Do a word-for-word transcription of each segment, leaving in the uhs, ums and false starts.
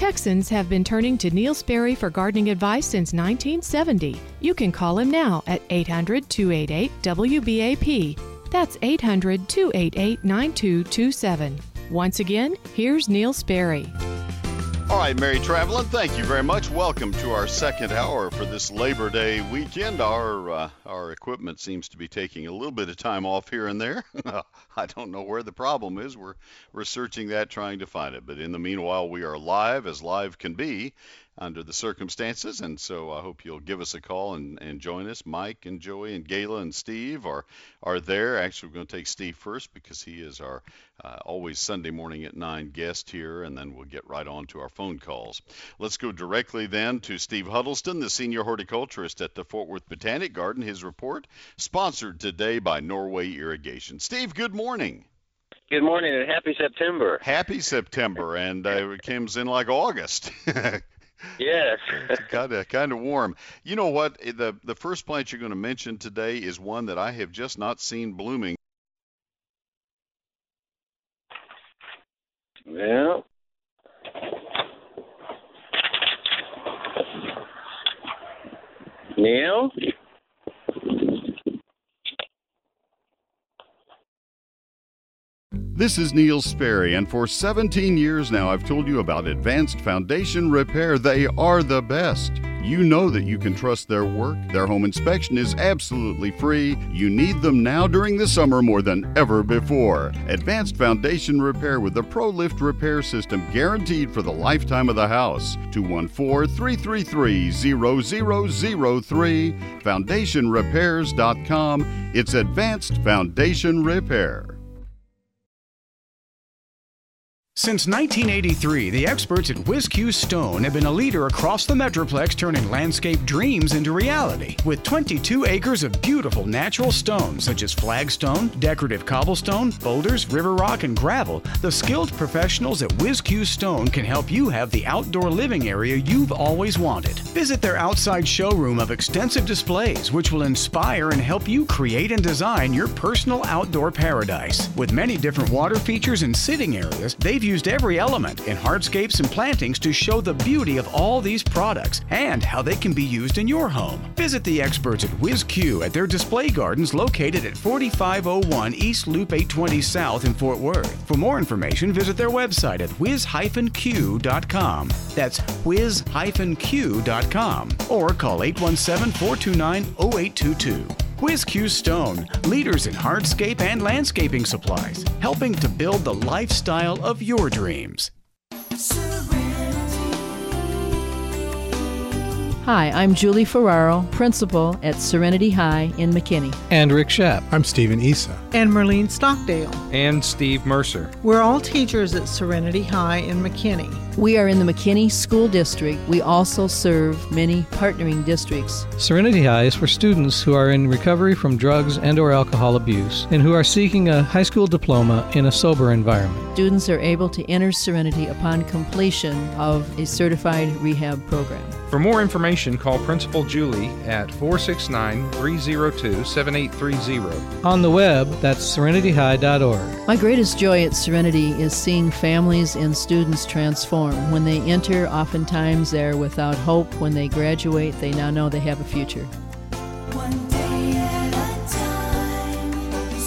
Texans have been turning to Neil Sperry for gardening advice since nineteen seventy. You can call him now at eight hundred, two eight eight, W B A P. That's eight hundred, two eight eight, nine two two seven. Once again, here's Neil Sperry. All right, Mary Travelin, thank you very much. Welcome to our second hour for this Labor Day weekend. Our uh, our equipment seems to be taking a little bit of time off here and there. I don't know where the problem is. We're researching that, trying to find it. But in the meanwhile, we are live, as live can be under the circumstances. And so I hope you'll give us a call and, and join us. Mike and Joey and Gayla and Steve are, are there. Actually, we're going to take Steve first because he is our uh, always Sunday morning at nine guest here, and then we'll get right on to our phone calls. Let's go directly then to Steve Huddleston, the senior horticulturist at the Fort Worth Botanic Garden. His report, sponsored today by Norway Irrigation. Steve, good morning. Good morning and happy September. Happy September, and uh, it comes in like August. Yes. It's kind of kind of warm. You know what? The the first plant you're going to mention today is one that I have just not seen blooming. Well. Neil? This is Neil Sperry, and for seventeen years now I've told you about Advanced Foundation Repair. They are the best. You know that you can trust their work. Their home inspection is absolutely free. You need them now during the summer more than ever before. Advanced Foundation Repair with the ProLift repair system guaranteed for the lifetime of the house. two one four, three three three, zero zero zero three, foundation repairs dot com. It's Advanced Foundation Repair. Since nineteen eighty-three, the experts at WhizQ Stone have been a leader across the Metroplex, turning landscape dreams into reality. With twenty-two acres of beautiful natural stones, such as flagstone, decorative cobblestone, boulders, river rock, and gravel, the skilled professionals at WhizQ Stone can help you have the outdoor living area you've always wanted. Visit their outside showroom of extensive displays, which will inspire and help you create and design your personal outdoor paradise. With many different water features and sitting areas, they've used every element in hardscapes and plantings to show the beauty of all these products and how they can be used in your home. Visit the experts at WhizQ at their display gardens located at forty-five oh one East Loop eight twenty South in Fort Worth. For more information, visit their website at whiz q dot com. That's whiz q dot com or call eight one seven, four two nine, oh eight two two. WhizQ Stone, leaders in hardscape and landscaping supplies, helping to build the lifestyle of your dreams. Hi, I'm Julie Ferraro, principal at Serenity High in McKinney. And Rick Schapp. I'm Stephen Issa. And Merlene Stockdale. And Steve Mercer. We're all teachers at Serenity High in McKinney. We are in the McKinney School District. We also serve many partnering districts. Serenity High is for students who are in recovery from drugs and or alcohol abuse and who are seeking a high school diploma in a sober environment. Students are able to enter Serenity upon completion of a certified rehab program. For more information, call Principal Julie at four six nine, three oh two, seven eight three oh. On the web, that's serenity high dot org. My greatest joy at Serenity is seeing families and students transform. When they enter, oftentimes they're without hope. When they graduate, they now know they have a future. One day at a time,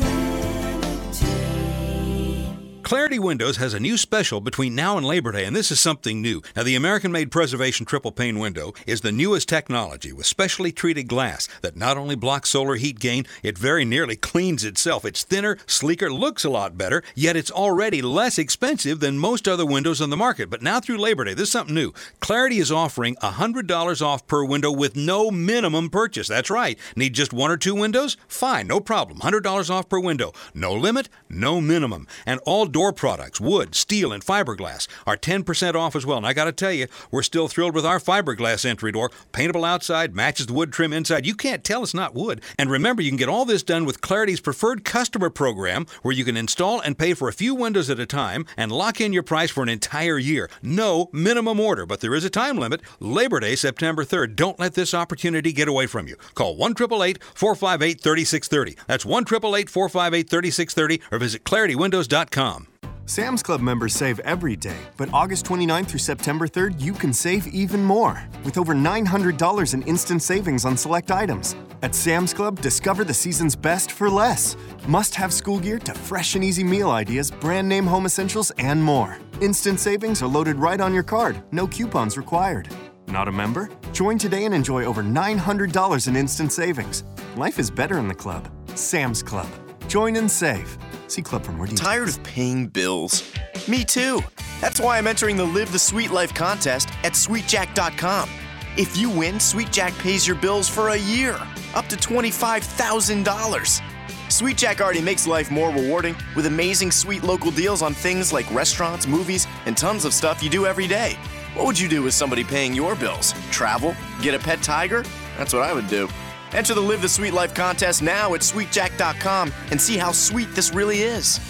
Serenity. Clarity Windows has a new special between now and Labor Day, and this is something new. Now, the American-made Preservation Triple Pane Window is the newest technology with specially treated glass that not only blocks solar heat gain, it very nearly cleans itself. It's thinner, sleeker, looks a lot better, yet it's already less expensive than most other windows on the market. But now through Labor Day, this is something new. Clarity is offering one hundred dollars off per window with no minimum purchase. That's right. Need just one or two windows? Fine, no problem. one hundred dollars off per window. No limit, no minimum. And all door products, wood, steel, and fiberglass are ten percent off as well. And I got to tell you, we're still thrilled with our fiberglass entry door. Paintable outside, matches the wood trim inside. You can't tell it's not wood. And remember, you can get all this done with Clarity's preferred customer program, where you can install and pay for a few windows at a time and lock in your price for an entire year. No minimum order, but there is a time limit. Labor Day, September third. Don't let this opportunity get away from you. Call one eight eight eight, four five eight, three six three zero. That's one eight eight eight, four five eight, three six three zero, or visit clarity windows dot com. Sam's Club members save every day, but August twenty-ninth through September third, you can save even more with over nine hundred dollars in instant savings on select items. At Sam's Club, discover the season's best for less. Must-have school gear to fresh and easy meal ideas, brand name home essentials, and more. Instant savings are loaded right on your card. No coupons required. Not a member? Join today and enjoy over nine hundred dollars in instant savings. Life is better in the club. Sam's Club. Join and save. See Club for more details. Tired of paying bills? Me too. That's why I'm entering the Live the Sweet Life contest at sweet jack dot com. If you win, SweetJack pays your bills for a year, up to twenty-five thousand dollars. SweetJack already makes life more rewarding with amazing sweet local deals on things like restaurants, movies, and tons of stuff you do every day. What would you do with somebody paying your bills? Travel? Get a pet tiger? That's what I would do. Enter the Live the Sweet Life contest now at sweet jack dot com and see how sweet this really is.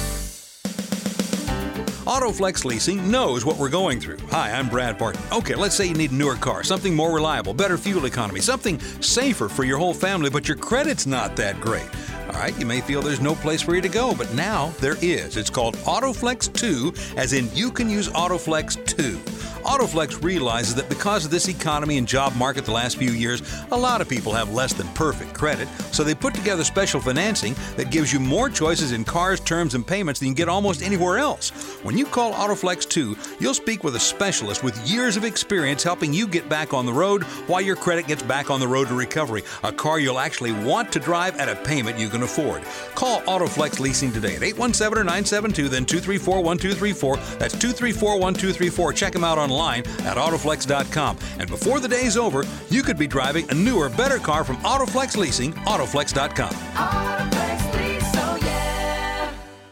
AutoFlex Leasing knows what we're going through. Hi, I'm Brad Barton. Okay, let's say you need a newer car, something more reliable, better fuel economy, something safer for your whole family, but your credit's not that great. All right, you may feel there's no place for you to go, but now there is. It's called AutoFlex two, as in you can use AutoFlex two. AutoFlex realizes that because of this economy and job market the last few years, a lot of people have less than perfect credit, so they put together special financing that gives you more choices in cars, terms, and payments than you can get almost anywhere else. When you call AutoFlex two, you'll speak with a specialist with years of experience helping you get back on the road while your credit gets back on the road to recovery, a car you'll actually want to drive at a payment you can afford. Call AutoFlex Leasing today at eight one seven, nine seven two, then two three four, one two three four. That's two three four, one two three four. Check them out online. Online at autoflex dot com. And before the day's over, you could be driving a newer, better car from AutoFlex Leasing, autoflex dot com. Autoflex Lease, oh yeah.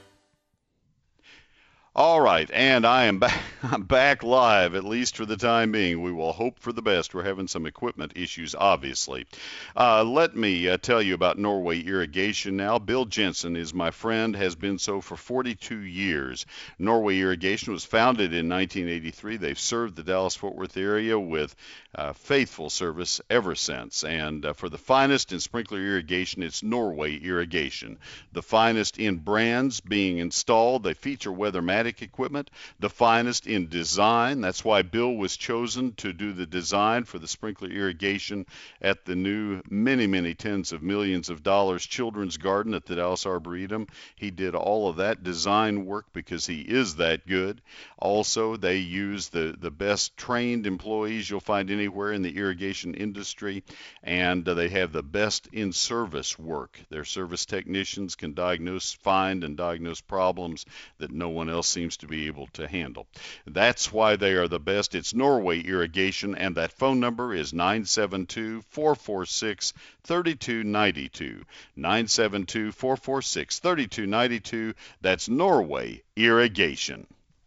All right, and I am back, I'm back live, at least for the time being. We will hope for the best. We're having some equipment issues, obviously. Uh, let me uh, tell you about Norway Irrigation now. Bill Jensen is my friend, has been so for forty-two years. Norway Irrigation was founded in nineteen eighty-three. They've served the Dallas-Fort Worth area with uh, faithful service ever since. And uh, for the finest in sprinkler irrigation, it's Norway Irrigation. The finest in brands being installed. They feature Weathermatic equipment, the finest in design. That's why Bill was chosen to do the design for the sprinkler irrigation at the new many, many tens of millions of dollars children's garden at the Dallas Arboretum. He did all of that design work because he is that good. Also, they use the, the best trained employees you'll find anywhere in the irrigation industry, and uh, they have the best in-service work. Their service technicians can diagnose, find, and diagnose problems that no one else seems to be able to handle. That's why they are the best. It's Norway Irrigation, and that phone number is nine seven two, four four six, three two nine two. nine seven two, four four six, three two nine two. That's Norway Irrigation.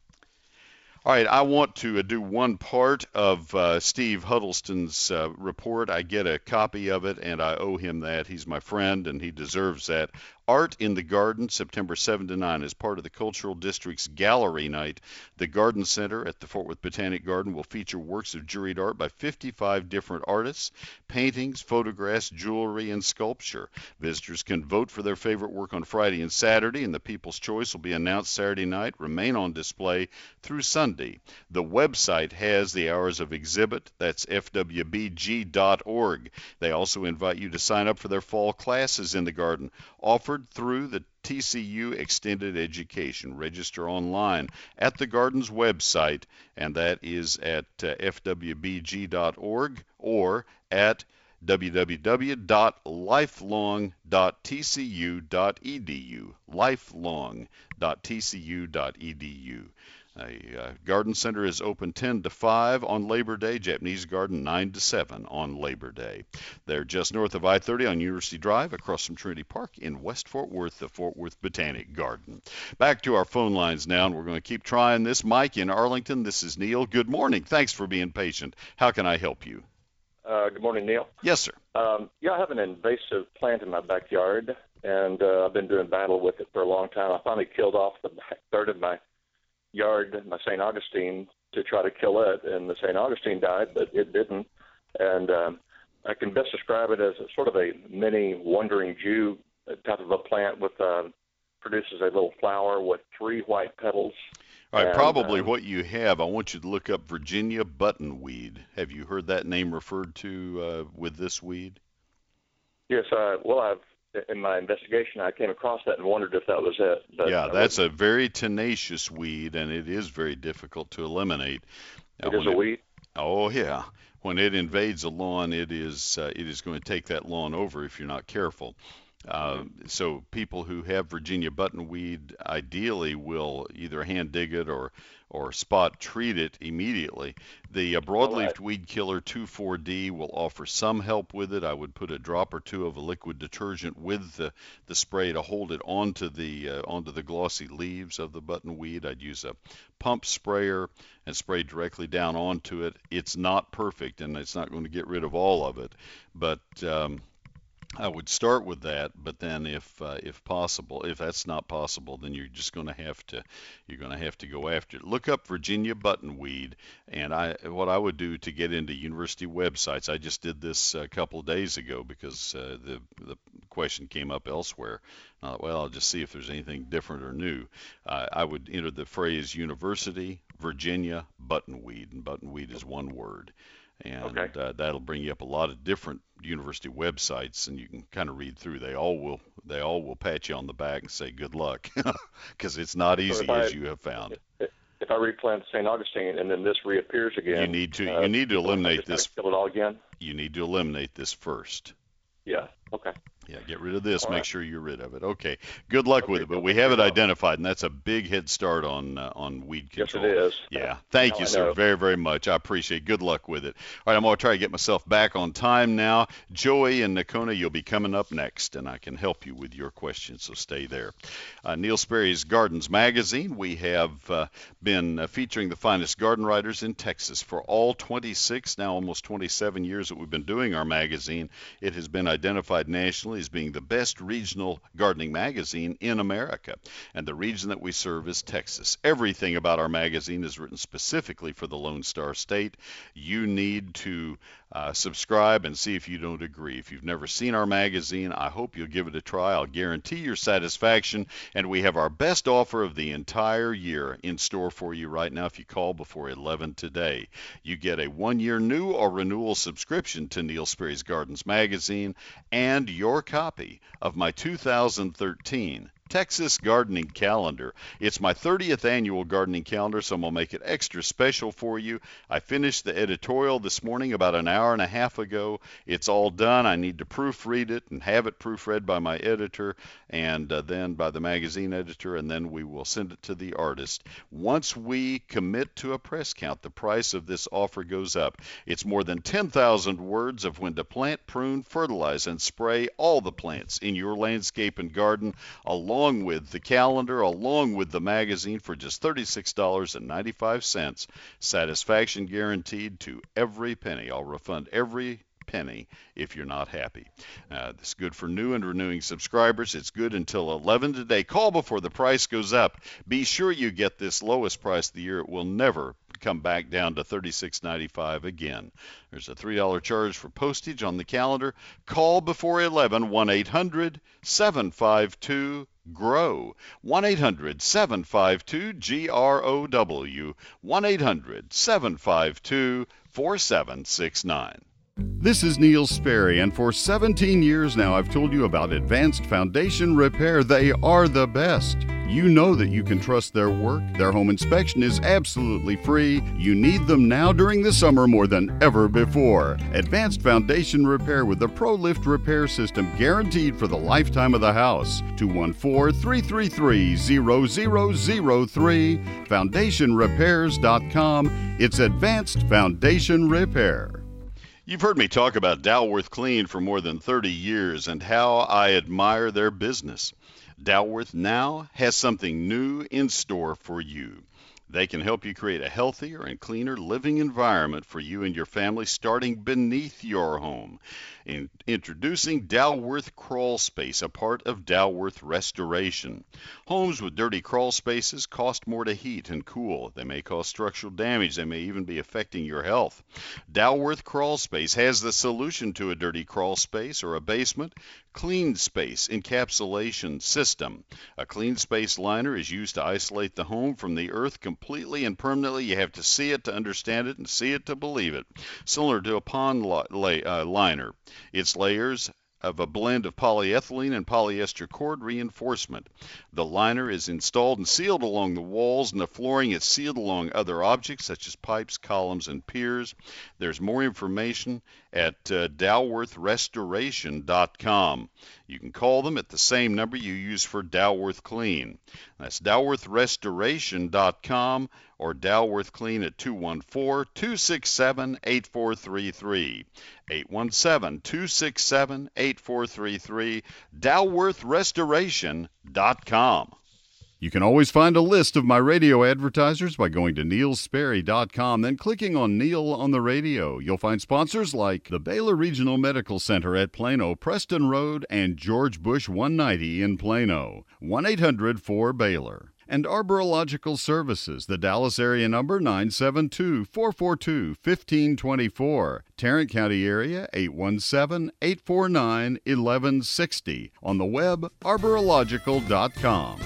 All right, I want to uh, do one part of uh, Steve Huddleston's uh, report. I get a copy of it, and I owe him that. He's my friend, and he deserves that. Art in the Garden, September seventh to ninth, as part of the Cultural District's Gallery Night. The Garden Center at the Fort Worth Botanic Garden will feature works of juried art by fifty-five different artists, paintings, photographs, jewelry, and sculpture. Visitors can vote for their favorite work on Friday and Saturday, and the People's Choice will be announced Saturday night, remain on display through Sunday. The website has the hours of exhibit. That's f w b g dot org. They also invite you to sign up for their fall classes in the garden, offered through the T C U Extended Education. Register online at the Garden's website, and that is at uh, f w b g dot org or at w w w dot lifelong dot t c u dot e d u. lifelong dot t c u dot e d u. A uh, garden center is open ten to five on Labor Day. Japanese garden nine to seven on Labor Day. They're just north of I thirty on University Drive, across from Trinity Park in West Fort Worth, the Fort Worth Botanic Garden. Back to our phone lines now, and we're going to keep trying this. Mike in Arlington, this is Neil. Good morning. Thanks for being patient. How can I help you? Uh, good morning, Neil. Yes, sir. Um, yeah, I have an invasive plant in my backyard, and uh, I've been doing battle with it for a long time. I finally killed off the back third of my yard, my Saint Augustine, to try to kill it, and the Saint Augustine died, but it didn't. And um, I can best describe it as a, sort of a mini wandering Jew type of a plant with uh, produces a little flower with three white petals. All right, and, probably um, what you have, I want you to look up Virginia buttonweed. Have you heard that name referred to uh, with this weed? Yes, uh, well, I've in my investigation, I came across that and wondered if that was it. But yeah, I that's wasn't. a very tenacious weed, and it is very difficult to eliminate. Uh, It is when a weed? Oh, yeah. When it invades a lawn, it is uh, it is going to take that lawn over if you're not careful. Uh, so people who have Virginia buttonweed ideally will either hand dig it or or spot treat it immediately. The uh, broadleaf weed killer two four D will offer some help with it. I would put a drop or two of a liquid detergent with the, the spray to hold it onto the uh, onto the glossy leaves of the buttonweed. I'd use a pump sprayer and spray directly down onto it. It's not perfect, and it's not going to get rid of all of it, but um, I would start with that, but then if uh, if possible, if that's not possible, then you're just going to have to you're going to have to go after it. Look up Virginia buttonweed, and I what I would do to get into university websites. I just did this a couple of days ago because uh, the the question came up elsewhere. I thought, well, I'll just see if there's anything different or new. Uh, I would enter the phrase University Virginia buttonweed, and buttonweed is one word. And Okay. uh, that'll bring you up a lot of different university websites, and you can kind of read through. They all will they all will pat you on the back and say good luck, because it's not So easy if I- as you have found. If, if I replant Saint Augustine and then this reappears again, You need to uh, you need to I eliminate just gotta this. Kill it all again. You need to eliminate this first. Yeah. Okay. Yeah, get rid of this. All Make right. sure you're rid of it. Okay. Good luck with Okay, it. But Bill, we thank have you it very much. identified, and that's a big head start on uh, on weed Yes, control. it is. Yeah. Thank Now you, I sir, know. very, very much. I appreciate it. Good luck with it. All right, I'm going to try to get myself back on time now. Joey and Nakona, you'll be coming up next, and I can help you with your questions, so stay there. Uh, Neil Sperry's Gardens Magazine. We have uh, been uh, featuring the finest garden writers in Texas for all twenty-six, now almost twenty-seven years that we've been doing our magazine. It has been identified nationally as being the best regional gardening magazine in America. And the region that we serve is Texas. Everything about our magazine is written specifically for the Lone Star State. You need to uh, subscribe and see if you don't agree. If you've never seen our magazine, I hope you'll give it a try. I'll guarantee your satisfaction. And we have our best offer of the entire year in store for you right now if you call before eleven today. You get a one-year new or renewal subscription to Neil Sperry's Gardens Magazine and your copy of my two thousand thirteen Texas Gardening Calendar. It's my thirtieth annual gardening calendar, so I'm going to make it extra special for you. I finished the editorial this morning about an hour and a half ago. It's all done. I need to proofread it and have it proofread by my editor and uh, then by the magazine editor, and then we will send it to the artist. Once we commit to a press count, the price of this offer goes up. It's more than ten thousand words of when to plant, prune, fertilize, and spray all the plants in your landscape and garden, along with the calendar, along with the magazine for just thirty-six dollars and ninety-five cents. Satisfaction guaranteed to every penny. I'll refund every penny if you're not happy. Uh, this is good for new and renewing subscribers. It's good until eleven today. Call before the price goes up. Be sure you get this lowest price of the year. It will never come back down to thirty-six ninety-five again. There's a three dollar charge for postage on the calendar. Call before eleven, one eight hundred seven five two GROW, one eight hundred seven five two G R O W, one eight hundred seven five two four seven six nine. This is Neil Sperry, and for seventeen years now I've told you about Advanced Foundation Repair. They are the best. You know that you can trust their work. Their home inspection is absolutely free. You need them now during the summer more than ever before. Advanced Foundation Repair with the ProLift repair system guaranteed for the lifetime of the house. two one four, three three three, zero zero zero three, foundation repairs dot com. It's Advanced Foundation Repair. You've heard me talk about Dalworth Clean for more than thirty years and how I admire their business. Dalworth now has something new in store for you. They can help you create a healthier and cleaner living environment for you and your family, starting beneath your home. In, introducing Dalworth Crawl Space, a part of Dalworth Restoration. Homes with dirty crawl spaces cost more to heat and cool. They may cause structural damage. They may even be affecting your health. Dalworth Crawl Space has the solution to a dirty crawl space or a basement. Clean Space Encapsulation System. A Clean Space liner is used to isolate the home from the earth completely and permanently. You have to see it to understand it and see it to believe it. Similar to a pond li- lay, uh, liner. Its layers of a blend of polyethylene and polyester cord reinforcement. The liner is installed and sealed along the walls, and the flooring is sealed along other objects such as pipes, columns, and piers. There's more information at uh, Dalworth Restoration dot com. You can call them at the same number you use for Dalworth Clean. That's Dalworth Restoration dot com or Dalworth Clean at two one four, two six seven, eight four three three. eight one seven, two six seven, eight four three three. Dalworth Restoration dot com. You can always find a list of my radio advertisers by going to Neil Sperry dot com, then clicking on Neil on the Radio. You'll find sponsors like the Baylor Regional Medical Center at Plano, Preston Road, and George Bush one ninety in Plano. one eight hundred four Baylor. And Arborilogical Services, the Dallas area number nine seven two, four four two, one five two four. Tarrant County area eight one seven, eight four nine, one one six zero. On the web, arborilogical dot com.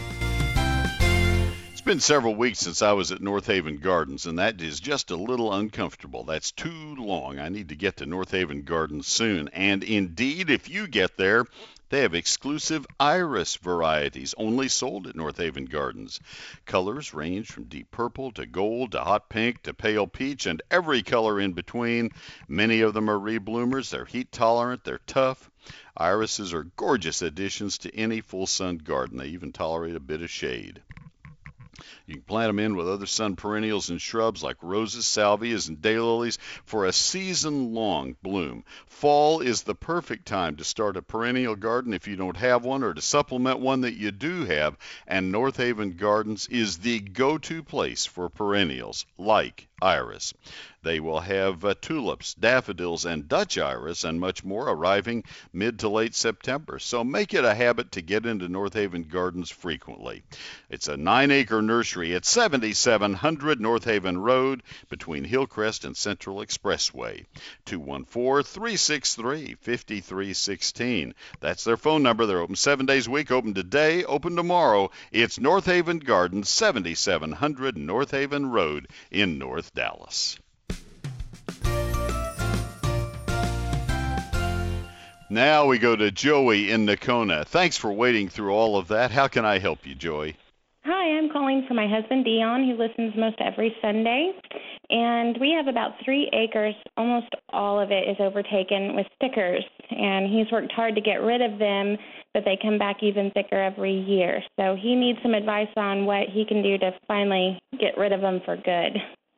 It's been several weeks since I was at North Haven Gardens, and that is just a little uncomfortable. That's too long. I need to get to North Haven Gardens soon. And indeed, if you get there, they have exclusive iris varieties only sold at North Haven Gardens. Colors range from deep purple to gold to hot pink to pale peach and every color in between. Many of them are rebloomers. They're heat tolerant. They're tough. Irises are gorgeous additions to any full sun garden. They even tolerate a bit of shade. You can plant them in with other sun perennials and shrubs like roses, salvias, and daylilies for a season-long bloom. Fall is the perfect time to start a perennial garden if you don't have one, or to supplement one that you do have, and North Haven Gardens is the go-to place for perennials like iris. They will have uh, tulips, daffodils, and Dutch iris, and much more arriving mid to late September. So make it a habit to get into North Haven Gardens frequently. It's a nine-acre nursery at seventy-seven hundred North Haven Road between Hillcrest and Central Expressway. two one four, three six three, five three one six. That's their phone number. They're open seven days a week, open today, open tomorrow. It's North Haven Gardens, seventy-seven hundred North Haven Road in North Dallas. Now we go to Joey in Nocona. Thanks for waiting through all of that. How can I help you, Joey? Hi, I'm calling for my husband, Dion, who listens most every Sunday. And we have about three acres. Almost all of it is overtaken with stickers. And he's worked hard to get rid of them, but they come back even thicker every year. So he needs some advice on what he can do to finally get rid of them for good.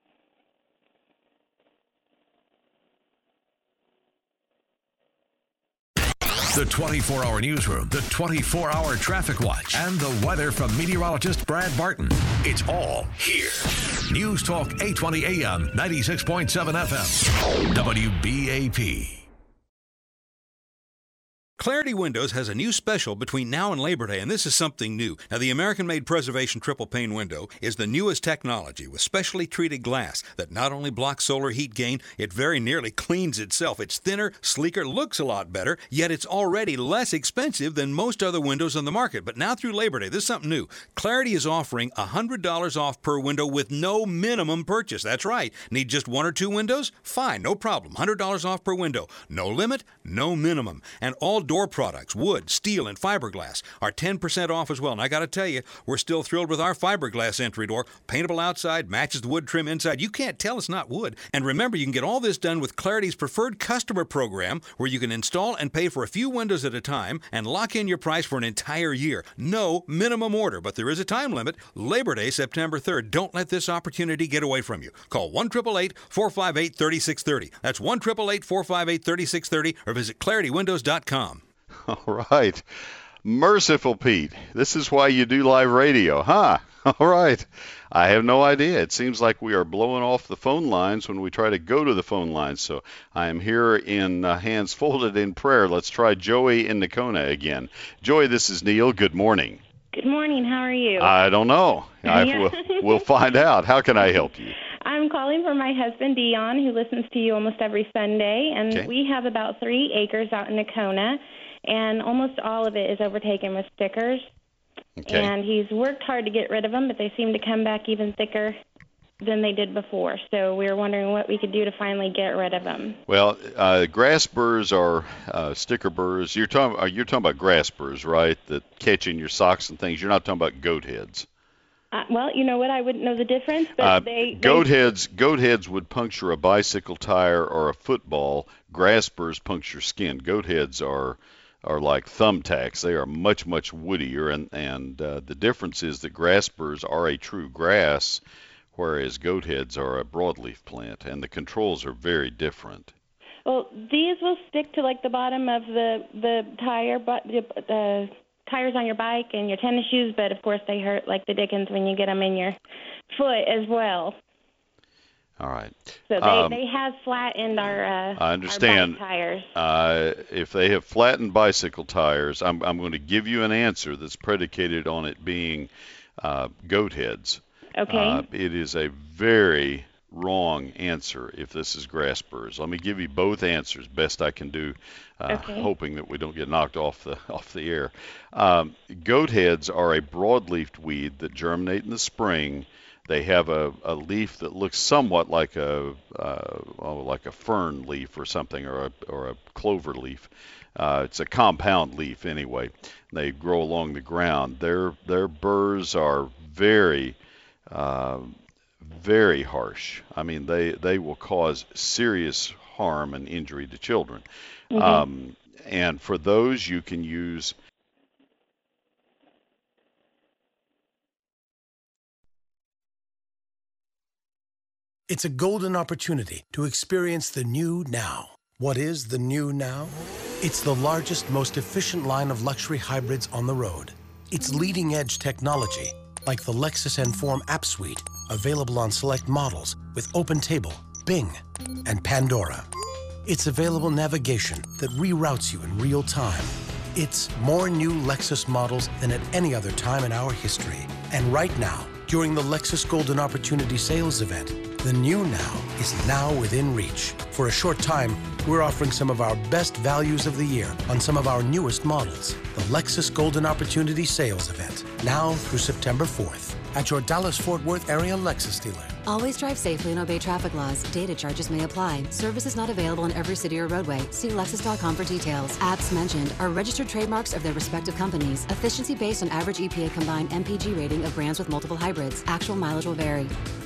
The twenty-four hour newsroom, the twenty-four hour traffic watch, and the weather from meteorologist Brad Barton. It's all here. News Talk eight twenty A M, ninety-six point seven F M, W B A P. Clarity Windows has a new special between now and Labor Day, and this is something new. Now, the American-made Preservation Triple Pane Window is the newest technology with specially treated glass that not only blocks solar heat gain, it very nearly cleans itself. It's thinner, sleeker, looks a lot better, yet it's already less expensive than most other windows on the market. But now through Labor Day, this is something new. Clarity is offering one hundred dollars off per window with no minimum purchase. That's right. Need just one or two windows? Fine, no problem. one hundred dollars off per window. No limit, no minimum. And all door products, wood, steel, and fiberglass are ten percent off as well. And I got to tell you, we're still thrilled with our fiberglass entry door. Paintable outside, matches the wood trim inside. You can't tell it's not wood. And remember, you can get all this done with Clarity's preferred customer program, where you can install and pay for a few windows at a time and lock in your price for an entire year. No minimum order, but there is a time limit. Labor Day, September third. Don't let this opportunity get away from you. Call one eight eight eight, four five eight, three six three zero. That's one eight eight eight, four five eight, three six three zero, or visit clarity windows dot com. All right. Merciful Pete, this is why you do live radio, huh? All right. I have no idea. It seems like we are blowing off the phone lines when we try to go to the phone lines. So I am here in uh, hands folded in prayer. Let's try Joey in Nocona again. Joey, this is Neil. Good morning. Good morning. How are you? I don't know. I, Yeah. we'll, we'll find out. How can I help you? I'm calling for my husband, Dion, who listens to you almost every Sunday. And Okay. we have about three acres out in Nocona, and almost all of it is overtaken with stickers. Okay. And he's worked hard to get rid of them, but they seem to come back even thicker than they did before. So we were wondering what we could do to finally get rid of them. Well, uh, grass burrs are uh, sticker burrs. You're talking, uh, you're talking about grass burrs, right, that catch in your socks and things. You're not talking about goat heads. Uh, well, you know what? I wouldn't know the difference, but Uh, they... goat they, heads goat heads would puncture a bicycle tire or a football. Grass burrs puncture skin. Goat heads are are like thumbtacks. They are much much woodier, and and uh, the difference is that grass burrs are a true grass, whereas goat heads are a broadleaf plant, and the controls are very different. Well, these will stick to like the bottom of the the tire, but the, the tires on your bike and your tennis shoes. But of course, they hurt like the dickens when you get them in your foot as well. All right. So they, Um, they have flattened our uh, I understand. our bike tires. Uh, if they have flattened bicycle tires, I'm I'm going to give you an answer that's predicated on it being uh, goat heads. Okay. Uh, it is a very wrong answer if this is grass burrs. Let me give you both answers, best I can do, uh, Okay. hoping that we don't get knocked off the off the air. Um, goat heads are a broadleafed weed that germinate in the spring. They have a, a leaf that looks somewhat like a uh, oh, like a fern leaf or something, or a or a clover leaf. Uh, it's a compound leaf anyway. They grow along the ground. Their their burrs are very uh, very harsh. I mean, they they will cause serious harm and injury to children. Mhm. Um, and for those, you can use It's a golden opportunity to experience the new now. What is the new now? It's the largest, most efficient line of luxury hybrids on the road. It's leading-edge technology, like the Lexus Enform app suite, available on select models with OpenTable, Bing, and Pandora. It's available navigation that reroutes you in real time. It's more new Lexus models than at any other time in our history. And right now, during the Lexus Golden Opportunity Sales Event, the new now is now within reach. For a short time, we're offering some of our best values of the year on some of our newest models. The Lexus Golden Opportunity Sales Event, now through September fourth, at your Dallas-Fort Worth area Lexus dealer. Always drive safely and obey traffic laws. Data charges may apply. Service is not available in every city or roadway. See Lexus dot com for details. Apps mentioned are registered trademarks of their respective companies. Efficiency based on average E P A combined M P G rating of brands with multiple hybrids. Actual mileage will vary.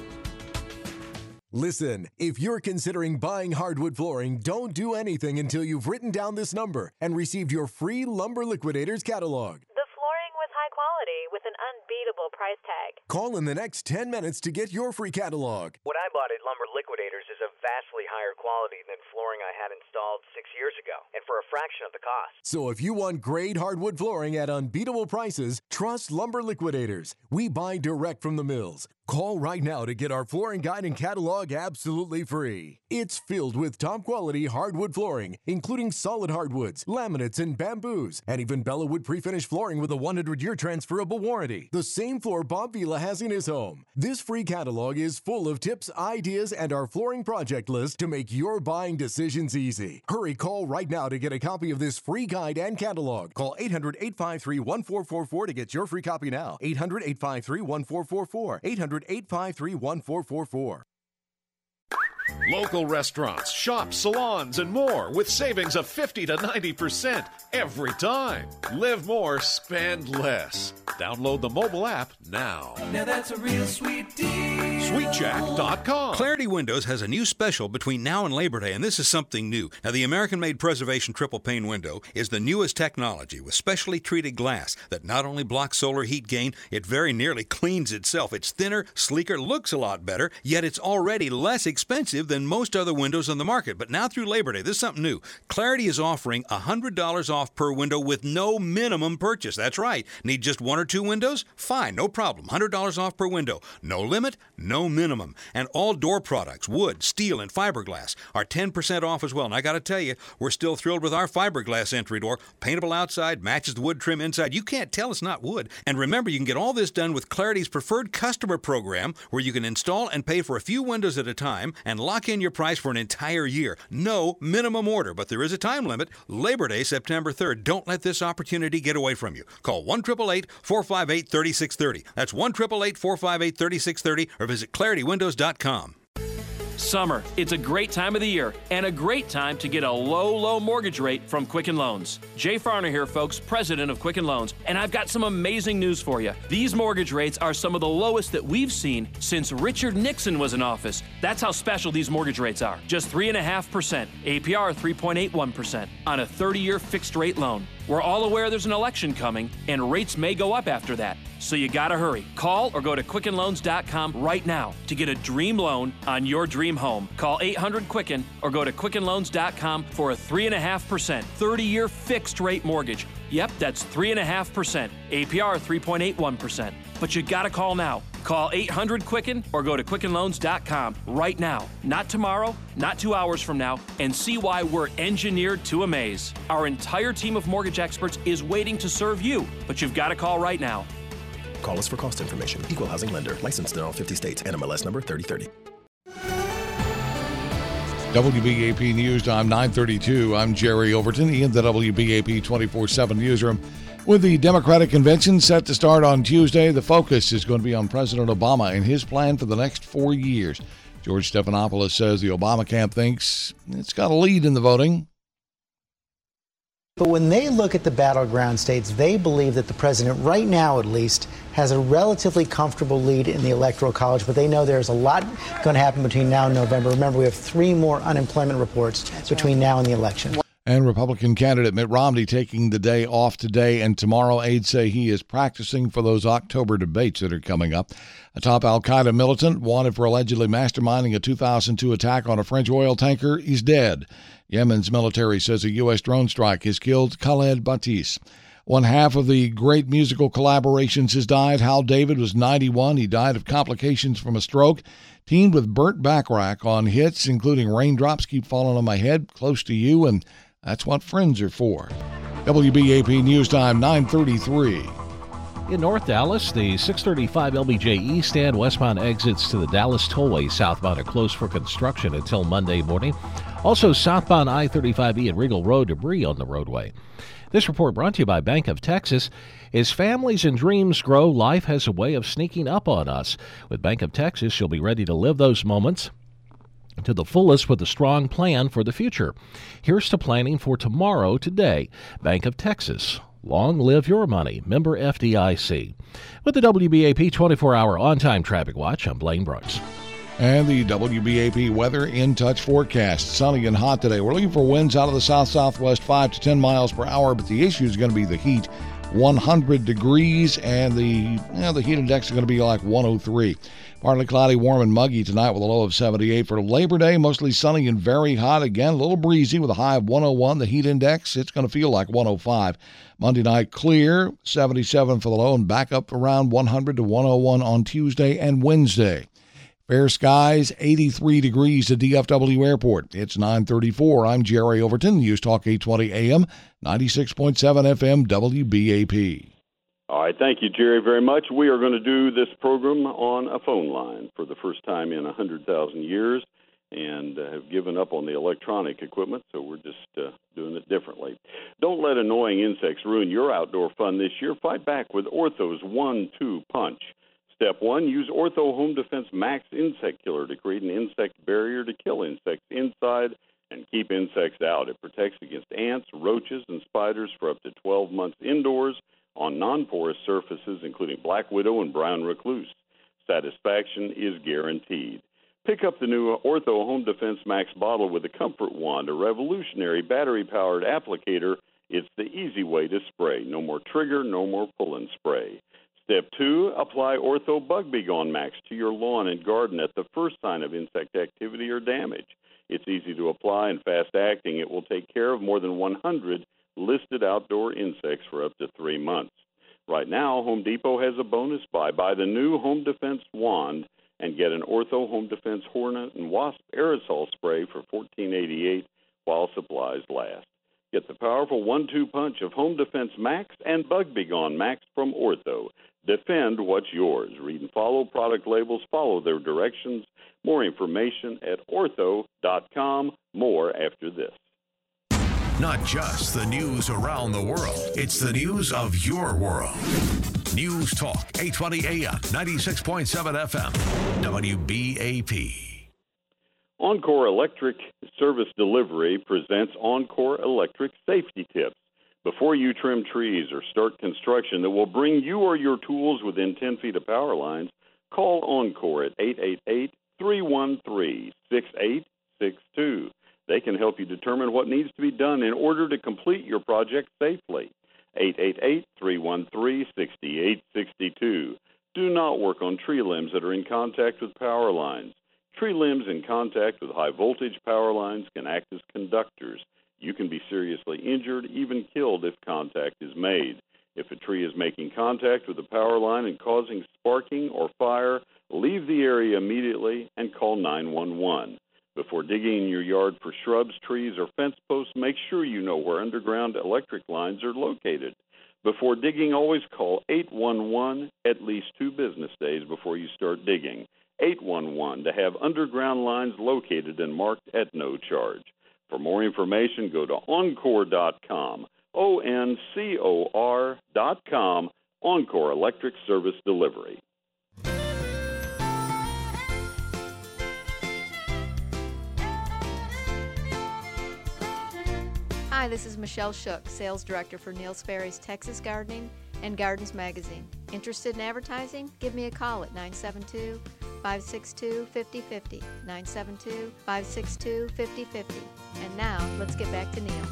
Listen, if you're considering buying hardwood flooring, don't do anything until you've written down this number and received your free Lumber Liquidators catalog. The flooring with high quality with an unbeatable price tag. Call in the next ten minutes to get your free catalog. What I bought at Lumber Liquidators is of vastly higher quality than flooring I had installed six years ago, and for a fraction of the cost. So if you want great hardwood flooring at unbeatable prices, trust Lumber Liquidators. We buy direct from the mills. Call right now to get our flooring guide and catalog absolutely free. It's filled with top quality hardwood flooring, including solid hardwoods, laminates, and bamboos, and even Bella Wood pre-finished flooring with a one hundred year transferable warranty. The same floor Bob Vila has in his home. This free catalog is full of tips, ideas, and our flooring project list to make your buying decisions easy. Hurry, call right now to get a copy of this free guide and catalog. Call eight hundred, eight five three, one four four four to get your free copy now. eight hundred, eight five three, one four four four. eight hundred, eight five three, one four four four. Local restaurants, shops, salons, and more with savings of fifty to ninety percent every time. Live more, spend less. Download the mobile app now. Now that's a real sweet deal. sweet jack dot com. Clarity Windows has a new special between now and Labor Day, and this is something new. Now, the American-made Preservation Triple Pane Window is the newest technology with specially treated glass that not only blocks solar heat gain, it very nearly cleans itself. It's thinner, sleeker, looks a lot better, yet it's already less expensive than most other windows on the market. But now through Labor Day, this is something new. Clarity is offering one hundred dollars off per window with no minimum purchase. That's right. Need just one or two windows? Fine, no problem. one hundred dollars off per window. No limit, no minimum. And all door products, wood, steel, and fiberglass are ten percent off as well. And I got to tell you, we're still thrilled with our fiberglass entry door. Paintable outside, matches the wood trim inside. You can't tell it's not wood. And remember, you can get all this done with Clarity's preferred customer program, where you can install and pay for a few windows at a time and lock in your price for an entire year. No minimum order, but there is a time limit. Labor Day, September third. Don't let this opportunity get away from you. Call one eight eight eight, four five eight, three six three zero. That's one eight eight eight, four five eight, three six three zero or visit clarity windows dot com. Summer, it's a great time of the year and a great time to get a low, low mortgage rate from Quicken Loans. Jay Farner here, folks, president of Quicken Loans, and I've got some amazing news for you. These mortgage rates are some of the lowest that we've seen since Richard Nixon was in office. That's how special these mortgage rates are. Just three point five percent, A P R three point eight one percent on a thirty-year fixed-rate loan. We're all aware there's an election coming, and rates may go up after that. So you gotta hurry. Call or go to quicken loans dot com right now to get a dream loan on your dream home. Call eight hundred Quicken or go to quicken loans dot com for a three point five percent thirty-year fixed-rate mortgage. Yep, that's three point five percent, A P R three point eight one percent. But you gotta call now. Call eight hundred Quicken or go to quicken loans dot com right now. Not tomorrow, not two hours from now, and see why we're engineered to amaze. Our entire team of mortgage experts is waiting to serve you, but you've got to call right now. Call us for cost information. Equal housing lender. Licensed in all fifty states. N M L S number thirty thirty. W B A P News Time nine thirty-two. I'm Jerry Overton in the W B A P twenty-four seven newsroom. With the Democratic convention set to start on Tuesday, the focus is going to be on President Obama and his plan for the next four years. George Stephanopoulos says the Obama camp thinks it's got a lead in the voting. But when they look at the battleground states, they believe that the president, right now at least, has a relatively comfortable lead in the Electoral College, but they know there's a lot going to happen between now and November. Remember, we have three more unemployment reports That's between right. now and the election. And Republican candidate Mitt Romney taking the day off today and tomorrow. Aides say he is practicing for those October debates that are coming up. A top al-Qaeda militant wanted for allegedly masterminding a two thousand two attack on a French oil tanker is dead. Yemen's military says a U S drone strike has killed Khaled Batis. One half of the great musical collaborations has died. Hal David was ninety-one. He died of complications from a stroke. Teamed with Burt Bacharach on hits including Raindrops Keep Falling on My Head, Close to You, and That's What Friends Are For. W B A P News Time nine thirty-three. In North Dallas, the six thirty-five L B J East and westbound exits to the Dallas Tollway southbound are closed for construction until Monday morning. Also, southbound I thirty-five E and Regal Road debris on the roadway. This report brought to you by Bank of Texas. As families and dreams grow, life has a way of sneaking up on us. With Bank of Texas, you'll be ready to live those moments to the fullest with a strong plan for the future. Here's to planning for tomorrow today. Bank of Texas. Long live your money. Member F D I C. With the W B A P twenty-four hour on-time traffic watch, I'm Blaine Brooks. And the W B A P weather in touch forecast. Sunny and hot today. We're looking for winds out of the south-southwest five to ten miles per hour, but the issue is going to be the heat. one hundred degrees, and the you know, the heat index is going to be like one oh three. Partly cloudy, warm, and muggy tonight with a low of seventy-eight. For Labor Day, mostly sunny and very hot again. A little breezy with a high of one oh one. The heat index, it's going to feel like one oh five. Monday night, clear, seventy-seven for the low, and back up around one hundred to one oh one on Tuesday and Wednesday. Fair skies, eighty-three degrees at D F W Airport. It's nine thirty-four. I'm Jerry Overton, News Talk eight twenty A M, ninety-six point seven F M, W B A P. All right, thank you, Jerry, very much. We are going to do this program on a phone line for the first time in one hundred thousand years and uh, have given up on the electronic equipment, so we're just uh, doing it differently. Don't let annoying insects ruin your outdoor fun this year. Fight back with Ortho's one two punch. Step one, use Ortho Home Defense Max Insect Killer to create an insect barrier to kill insects inside and keep insects out. It protects against ants, roaches, and spiders for up to twelve months indoors on non-porous surfaces, including black widow and brown recluse. Satisfaction is guaranteed. Pick up the new Ortho Home Defense Max bottle with a comfort wand, a revolutionary battery-powered applicator. It's the easy way to spray. No more trigger, no more pull and spray. Step two, apply Ortho Bug B Gone Max to your lawn and garden at the first sign of insect activity or damage. It's easy to apply and fast-acting. It will take care of more than one hundred listed outdoor insects for up to three months. Right now, Home Depot has a bonus buy. Buy the new Home Defense Wand and get an Ortho Home Defense Hornet and Wasp aerosol spray for fourteen eighty-eight while supplies last. Get the powerful one two punch of Home Defense Max and Bug B Gone Max from Ortho. Defend what's yours. Read and follow product labels. Follow their directions. More information at ortho dot com. More after this. Not just the news around the world, it's the news of your world. News Talk, eight twenty A M, ninety-six point seven F M, W B A P. Encore Electric Service Delivery presents Encore Electric Safety Tips. Before you trim trees or start construction that will bring you or your tools within ten feet of power lines, call Encore at eight eight eight, three one three, six eight six two. They can help you determine what needs to be done in order to complete your project safely. eight eight eight, three one three, six eight six two. Do not work on tree limbs that are in contact with power lines. Tree limbs in contact with high-voltage power lines can act as conductors. You can be seriously injured, even killed, if contact is made. If a tree is making contact with the power line and causing sparking or fire, leave the area immediately and call nine one one. Before digging in your yard for shrubs, trees, or fence posts, make sure you know where underground electric lines are located. Before digging, always call eight one one at least two business days before you start digging. eight one one to have underground lines located and marked at no charge. For more information, go to encore dot com, O N C O R dot com, Encore Electric Service Delivery. Hi, this is Michelle Shook, Sales Director for Neil Sperry's Texas Gardening and Gardens Magazine. Interested in advertising? Give me a call at nine seven two, five six two, five zero five zero, nine seven two, five six two, five zero five zero. And now, let's get back to Neil.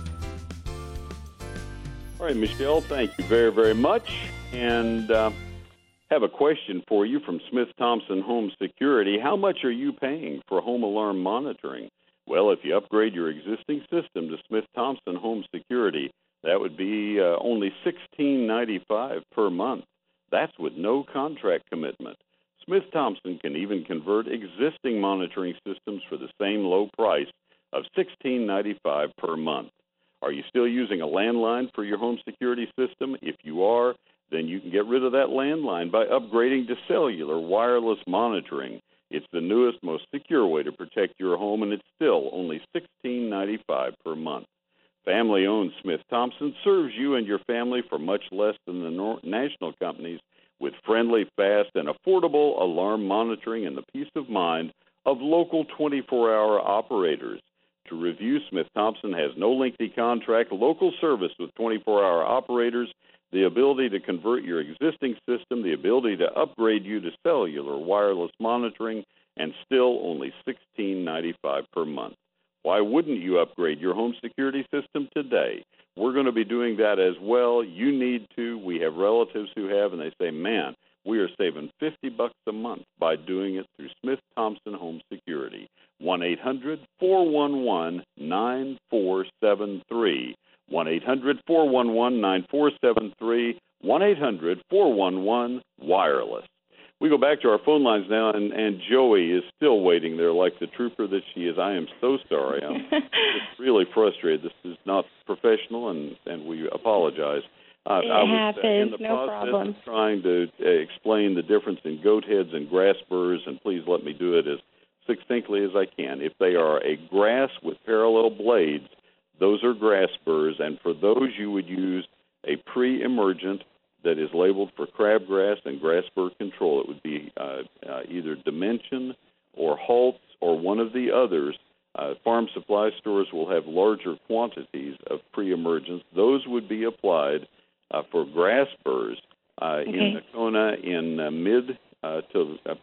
All right, Michelle, thank you very, very much. And uh, have a question for you from Smith Thompson Home Security. How much are you paying for home alarm monitoring? Well, if you upgrade your existing system to Smith Thompson Home Security, that would be uh, only sixteen ninety-five per month. That's with no contract commitment. Smith Thompson can even convert existing monitoring systems for the same low price of sixteen ninety-five per month. Are you still using a landline for your home security system? If you are, then you can get rid of that landline by upgrading to cellular wireless monitoring. It's the newest, most secure way to protect your home, and it's still only sixteen ninety-five per month. Family-owned Smith Thompson serves you and your family for much less than the nor- national companies with friendly, fast, and affordable alarm monitoring and the peace of mind of local twenty-four hour operators. To review, Smith Thompson has no lengthy contract, local service with twenty-four hour operators, the ability to convert your existing system, the ability to upgrade you to cellular wireless monitoring, and still only sixteen ninety-five per month. Why wouldn't you upgrade your home security system today? We're going to be doing that as well. You need to. We have relatives who have, and they say, man, we are saving fifty bucks a month by doing it through Smith Thompson Home Security. one eight hundred, four one one, nine four seven three. one eight hundred, four one one, nine four seven three. one eight hundred, four one one, wireless. We go back to our phone lines now, and, and Joey is still waiting there like the trooper that she is. I am so sorry. I'm just really frustrated. This is not professional, and, and we apologize. Uh, it I was happens, uh, in the no process problem. of trying to uh, explain the difference in goat heads and grass burrs, and please let me do it as succinctly as I can. If they are a grass with parallel blades, those are grass burrs, and for those you would use a pre-emergent that is labeled for crabgrass and grass burr control. It would be uh, uh, either Dimension or Haltz or one of the others. Uh, farm supply stores will have larger quantities of pre-emergents. Those would be applied uh, for grass burrs uh, Okay. in Nakona in uh, mid uh, to uh, probably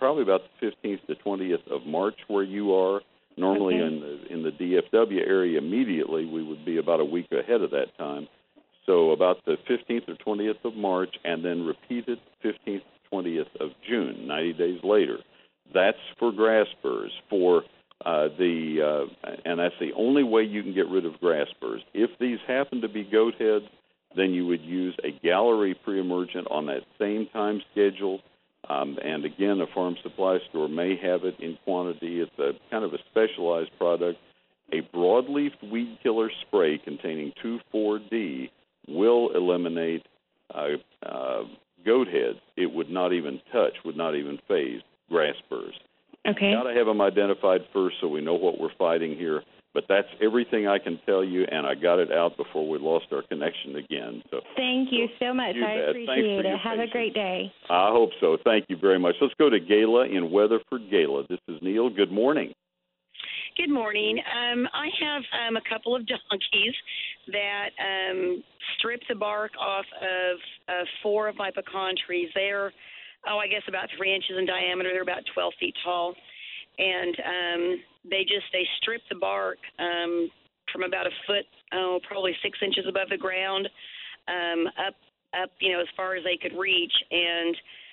probably about the fifteenth to twentieth of March where you are. Normally Okay. in the in the D F W area immediately, we would be about a week ahead of that time. So about the fifteenth or twentieth of March, and then repeated fifteenth, twentieth of June, ninety days later. That's for grass burrs. For uh, the uh, and that's the only way you can get rid of grass burrs. If these happen to be goat heads, then you would use a gallery pre-emergent on that same time schedule. Um, and again, a farm supply store may have it in quantity. It's a kind of a specialized product. A broadleaf weed killer spray containing two four D will eliminate uh, uh, goat heads. It would not even touch, would not even phase grass burrs. Okay. Got to have them identified first so we know what we're fighting here. But that's everything I can tell you, and I got it out before we lost our connection again. So Thank you so much. You I bet. Thanks for appreciate your it. Have a great day. I hope so. Thank you very much. Let's go to Gala in Weatherford. Gala, this is Neil. Good morning. Good morning. Um, I have um, a couple of donkeys that um, strip the bark off of uh, four of my pecan trees. They're, oh, I guess about three inches in diameter. They're about twelve feet tall. And um, they just, they strip the bark um, from about a foot, oh, probably six inches above the ground, um, up, up, you know, as far as they could reach. And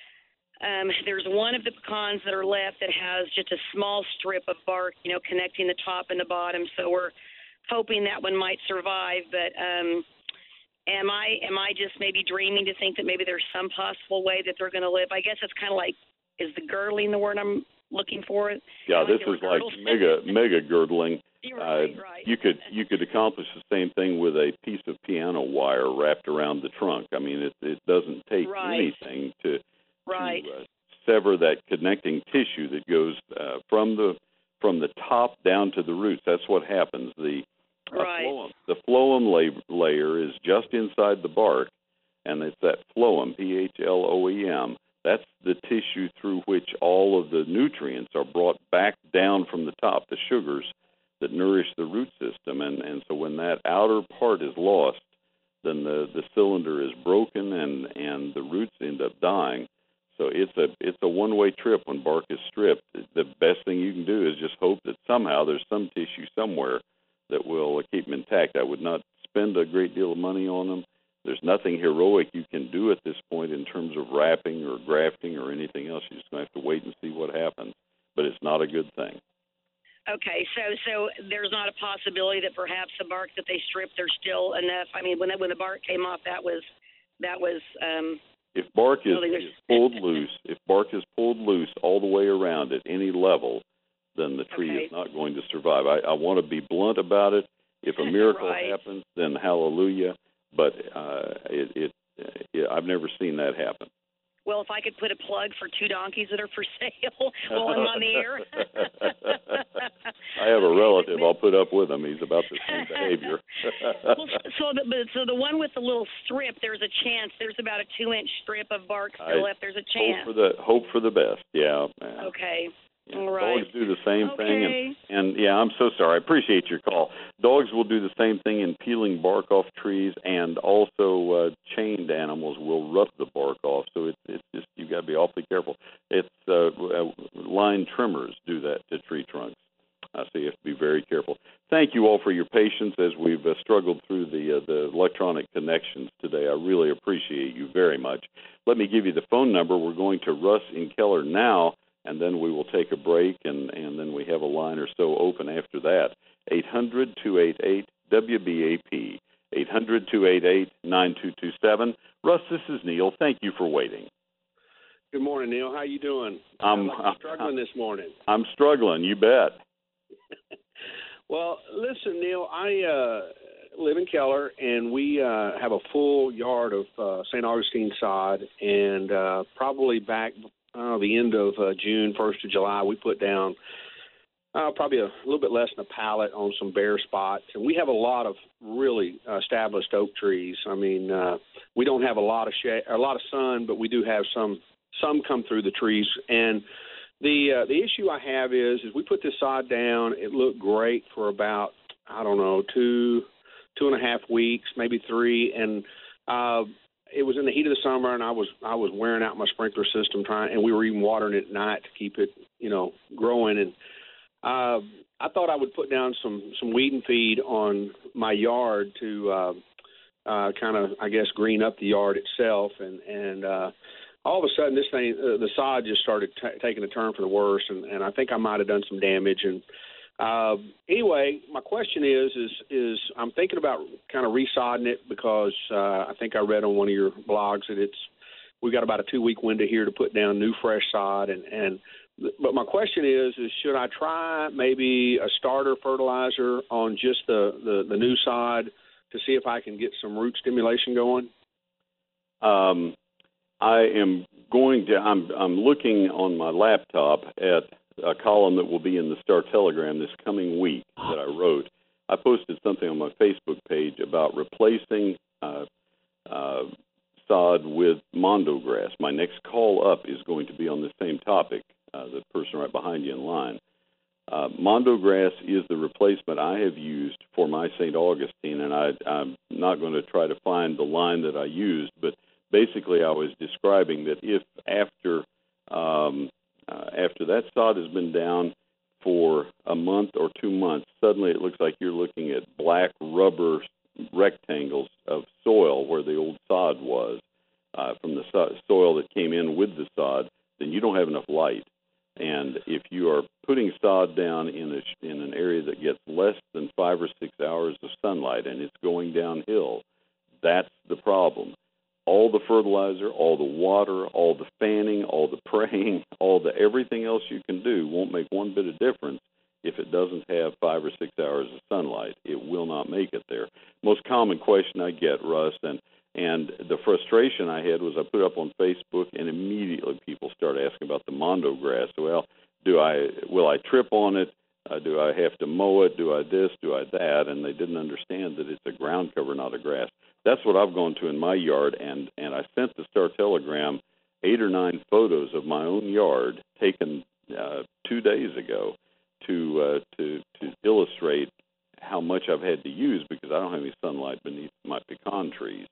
Um, there's one of the pecans that are left that has just a small strip of bark, you know, connecting the top and the bottom. So we're hoping that one might survive. But um, am I am I just maybe dreaming to think that maybe there's some possible way that they're going to live? I guess it's kind of like, is the girdling the word I'm looking for? Yeah, Kinda this like is a like girdle. mega mega girdling. You're Uh, right, right. you could you could accomplish the same thing with a piece of piano wire wrapped around the trunk. I mean, it it doesn't take Right. anything to Right. to uh, sever that connecting tissue that goes uh, from the from the top down to the roots. That's what happens. The uh, Right. phloem, the phloem la- layer is just inside the bark, and it's that phloem, P H L O E M. That's the tissue through which all of the nutrients are brought back down from the top, the sugars that nourish the root system. And, and so when that outer part is lost, then the, the cylinder is broken and, and the roots end up dying. So it's a it's a one-way trip when bark is stripped. The best thing you can do is just hope that somehow there's some tissue somewhere that will keep them intact. I would not spend a great deal of money on them. There's nothing heroic you can do at this point in terms of wrapping or grafting or anything else. You're just going to have to wait and see what happens. But it's not a good thing. Okay, so so there's not a possibility that perhaps the bark that they stripped, there's still enough. I mean, when that, when the bark came off, that was that was. Um, If bark is, Really, there's- is pulled loose, if bark is pulled loose all the way around at any level, then the tree Okay. is not going to survive. I, I want to be blunt about it. If a miracle Right. happens, then hallelujah. But uh, it, it, it, I've never seen that happen. well, if I could put a plug for two donkeys that are for sale while I'm on the air. I have a relative I'll put up with him. He's about the same behavior. well, so the but, so the one with the little strip, there's a chance. There's about a two-inch strip of bark still I left. There's a hope chance. for the hope for the best. Yeah. Man. Okay. Yeah, All right. Dogs do the same thing, Okay. and, and yeah, I'm so sorry. I appreciate your call. Dogs will do the same thing in peeling bark off trees, and also uh, chained animals will rough the bark off. So it's it's just you got to be awfully careful. It's uh, uh, line trimmers do that to tree trunks, uh, so you have to be very careful. Thank you all for your patience as we've uh, struggled through the uh, the electronic connections today. I really appreciate you very much. Let me give you the phone number. We're going to Russ in Keller now. And then we will take a break, and, and then we have a line or so open after that. eight hundred, two eight eight, W B A P, eight hundred, two eight eight, nine two two seven. Russ, this is Neil. Thank you for waiting. Good morning, Neil. How you doing? I'm, Sound like you're struggling this morning. I'm struggling, you bet. Well, listen, Neil, I uh, live in Keller, and we uh, have a full yard of uh, Saint Augustine sod, and uh, probably back uh, the end of uh, June, first of July, we put down uh, probably a little bit less than a pallet on some bare spots. And we have a lot of really uh, established oak trees. I mean, uh, we don't have a lot of shade, a lot of sun, but we do have some some come through the trees. And the uh, the issue I have is is we put this sod down. It looked great for about I don't know two two and a half weeks, maybe three, and uh, it was in the heat of the summer, and I was I was wearing out my sprinkler system trying, and we were even watering it at night to keep it, you know, growing. And uh, I thought I would put down some some weed and feed on my yard to uh, uh, kind of, I guess, green up the yard itself. And and uh, all of a sudden, this thing, uh, the sod just started t- taking a turn for the worse, and, and I think I might have done some damage. And Uh, anyway, my question is, is, is I'm thinking about kind of resodding it because uh, I think I read on one of your blogs that it's we've got about a two week window here to put down new fresh sod. And, and but my question is, is should I try maybe a starter fertilizer on just the, the, the new sod to see if I can get some root stimulation going? Um, I am going to. I'm I'm looking on my laptop at a column that will be in the Star Telegram this coming week that I wrote. I posted something on my Facebook page about replacing uh, uh, sod with mondo grass. My next call up is going to be on the same topic, uh, the person right behind you in line. Uh, mondo grass is the replacement I have used for my Saint Augustine, and I, I'm not going to try to find the line that I used, but basically I was describing that if after um, Uh, after that sod has been down for a month or two months, suddenly it looks like you're looking at black rubber rectangles of soil where the old sod was uh, from the so- soil that came in with the sod, then you don't have enough light. And if you are putting sod down in, a, in an area that gets less than five or six hours of sunlight and it's going downhill, that's the problem. All the fertilizer, all the water, all the fanning, all the praying, all the everything else you can do won't make one bit of difference if it doesn't have five or six hours of sunlight. It will not make it there. Most common question I get, Russ, and and the frustration I had was I put up on Facebook and immediately people start asking about the mondo grass. Well, do I will I trip on it? Uh, do I have to mow it? Do I this? Do I that? And they didn't understand that it's a ground cover, not a grass. That's what I've gone to in my yard, and, and I sent the Star Telegram eight or nine photos of my own yard taken uh, two days ago to uh, to to illustrate how much I've had to use because I don't have any sunlight beneath my pecan trees.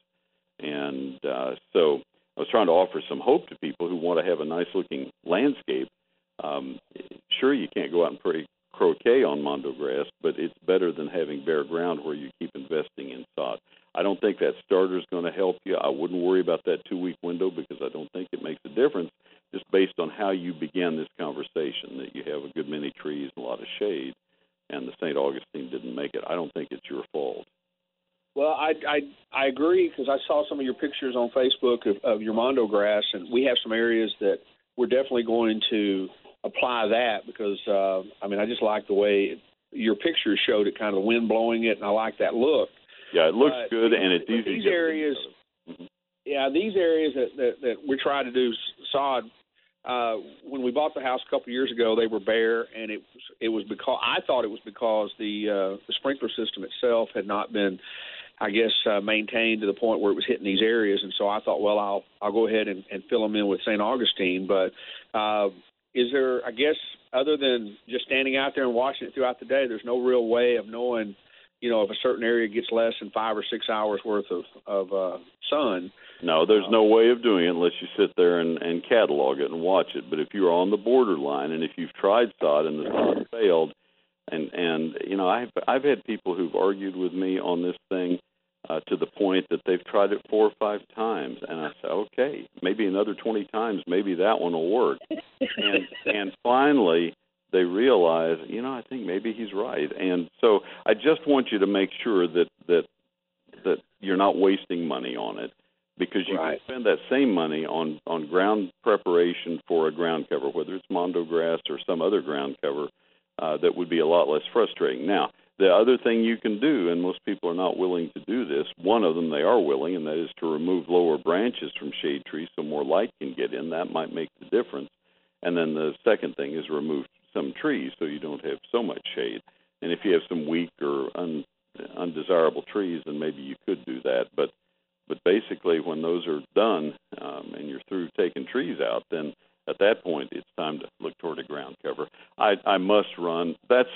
And uh, so I was trying to offer some hope to people who want to have a nice-looking landscape. Um, sure, you can't go out and play croquet on mondo grass, but it's better than having bare ground where you keep investing in sod. I don't think that starter is going to help you. I wouldn't worry about that two-week window because I don't think it makes a difference just based on how you began this conversation, that you have a good many trees and a lot of shade, and the Saint Augustine didn't make it. I don't think it's your fault. Well, I I, I agree because I saw some of your pictures on Facebook of, of your mondo grass, and we have some areas that we're definitely going to apply that because, uh, I mean, I just like the way your pictures showed it, kind of the wind blowing it, and I like that look. Yeah, it looks but, good, and it's easy. These to areas, mm-hmm. yeah, these areas that, that, that we try to do sod. Uh, when we bought the house a couple of years ago, they were bare, and it was it was because I thought it was because the uh, the sprinkler system itself had not been, I guess, uh, maintained to the point where it was hitting these areas, and so I thought, well, I'll I'll go ahead and, and fill them in with Saint Augustine. But uh, is there, I guess, other than just standing out there and watching it throughout the day, there's no real way of knowing, you know, if a certain area gets less than five or six hours worth of, of uh, sun. No, there's no way of doing it unless you sit there and, and catalog it and watch it. But if you're on the borderline and if you've tried sod and the sod failed, and, and you know, I've, I've had people who've argued with me on this thing uh, to the point that they've tried it four or five times. And I say, okay, maybe another twenty times, maybe that one will work. and and finally, they realize, you know, I think maybe he's right. And so I just want you to make sure that that that you're not wasting money on it, because you right. can spend that same money on, on ground preparation for a ground cover, whether it's mondo grass or some other ground cover, uh, that would be a lot less frustrating. Now, the other thing you can do, and most people are not willing to do this, one of them they are willing, and that is to remove lower branches from shade trees so more light can get in. That might make the difference. And then the second thing is remove some trees so you don't have so much shade. And if you have some weak or un, undesirable trees, then maybe you could do that. But but basically, when those are done um, and you're through taking trees out, then at that point it's time to look toward a ground cover. I, I must run. That's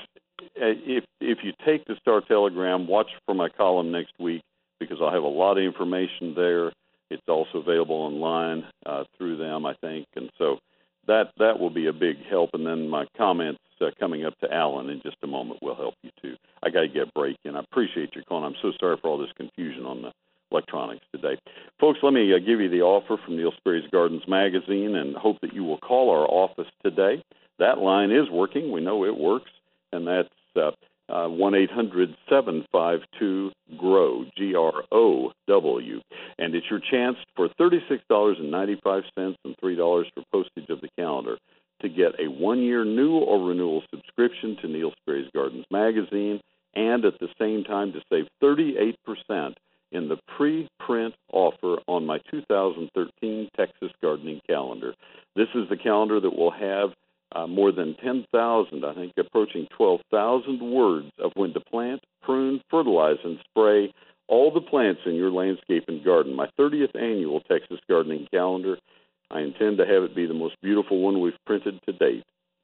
if if you take the Star Telegram, watch for my column next week because I'll have a lot of information there It's also available online uh, through them, I think. And so that that will be a big help. And then my comments uh, coming up to Alan in just a moment will help you, too. I got to get a break in. I appreciate your calling. I'm so sorry for all this confusion on the electronics today. Folks, let me uh, give you the offer from Neil Sperry's Gardens Magazine and hope that you will call our office today. That line is working. We know it works, and that's uh, uh, one eight hundred seven five two G R O W, G R O W. And it's your chance for thirty-six dollars and ninety-five cents and three dollars for postage of the calendar to get a one-year new or renewal subscription to Neil Sperry's Gardens Magazine, and at the same time to save thirty-eight percent in the pre-print offer on my two thousand thirteen Texas Gardening Calendar. This is the calendar that will have uh, more than ten thousand, I think approaching twelve thousand words of when to plant, prune, fertilize, and spray all the plants in your landscape and garden. My thirtieth annual Texas Gardening Calendar. I intend to have it be the most beautiful one we've printed to date.